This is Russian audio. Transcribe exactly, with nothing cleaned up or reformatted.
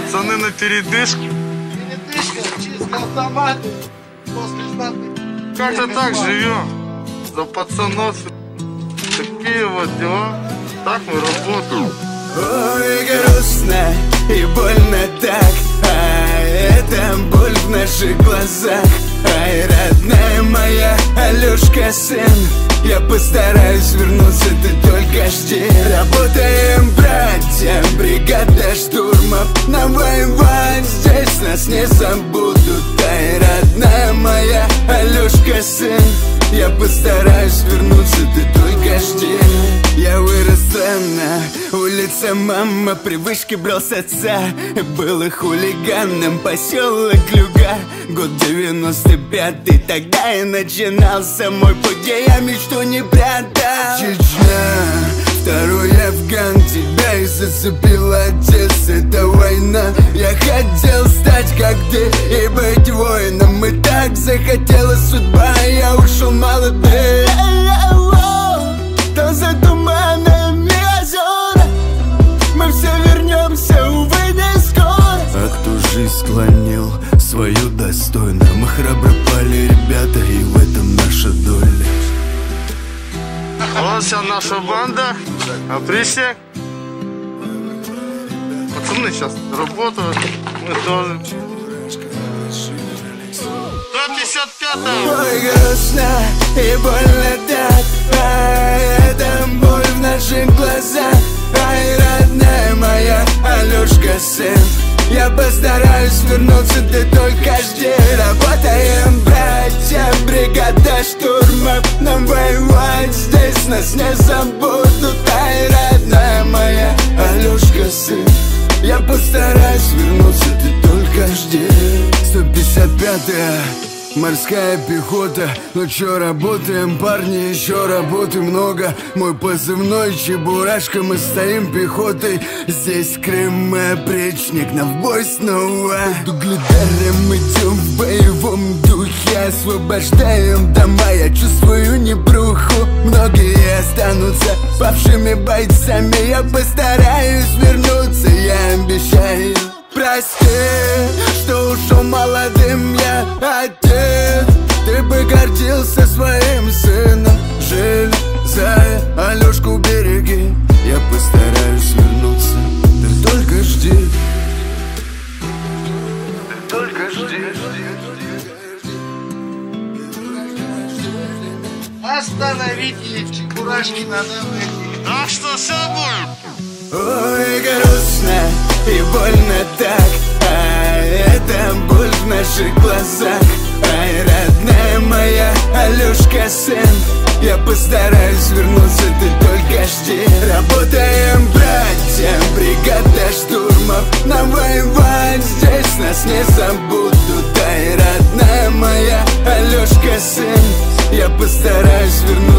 Пацаны на передышку. Передышка, чистый автомат. После знатных. Как-то так живем. За пацанов. Такие вот дела. Так мы работаем. Ой, грустно и больно так, а это боль в наших глазах. Ай, родная моя, Алёшка, сын, я постараюсь вернуться, ты только жди. Работаем, братья, бригада штурмов. Нам воевать здесь нас не забудут. Ай, родная моя, Алёшка, сын, я постараюсь вернуться, ты только жди. Я вырос на улице, мама, привычки брал с отца. Был и хулиганом, поселок Люга. Год девяносто пятый, тогда и начинался мой путь, где я мечту не прятал. Чечня, второй Афган, тебя и зацепила отец, это война. Я хотел стать как ты и быть воином, и так захотела судьба, я ушел молодым. То за туманами озера мы все вернемся, увы, не скоро. А кто жизнь склонил свою достойно, мы храбро пали, ребята, и в этом наша доля. Вот вся наша банда. Опричник. Пацаны сейчас работают. Мы тоже. сто пятьдесят пятая. Ой, грустно и больно так, а это боль в наших глазах. Ай, родная моя, Алёшка, сын, я постараюсь вернуться, ты только жди. Работаем, братья, бригада штурмов. Нам воевать здесь нас не забудут. Ай, родная моя, Алёшка, сын, я постараюсь вернуться, ты только жди. сто пятьдесят пятая морская пехота. Ну чё, работаем, парни, еще работы много. Мой позывной Чебурашка, мы стоим пехотой. Здесь Крым, мы опричник, на в бой снова. Под угледаром идем в боевом духе, освобождаем дома, я чувствую непруху. Многие останутся павшими бойцами, я постараюсь вернуться, я обещаю. Прости, что ушел молодым я, отец. Ты бы гордился своим сыном. Железая, Алёшку береги, я постараюсь вернуться, ты только жди. Ты только жди. Остановите Чебурашки на данный. Так что все будет. Ой, грустно и больно так, а это боль в наших глазах. Ай, родная моя, Алёшка, сын, я постараюсь вернуться, ты только жди. Работаем, братья, бригада штурмов. Нам воевать здесь нас не забудут. Ай, родная моя, Алёшка, сын, я постараюсь вернуться.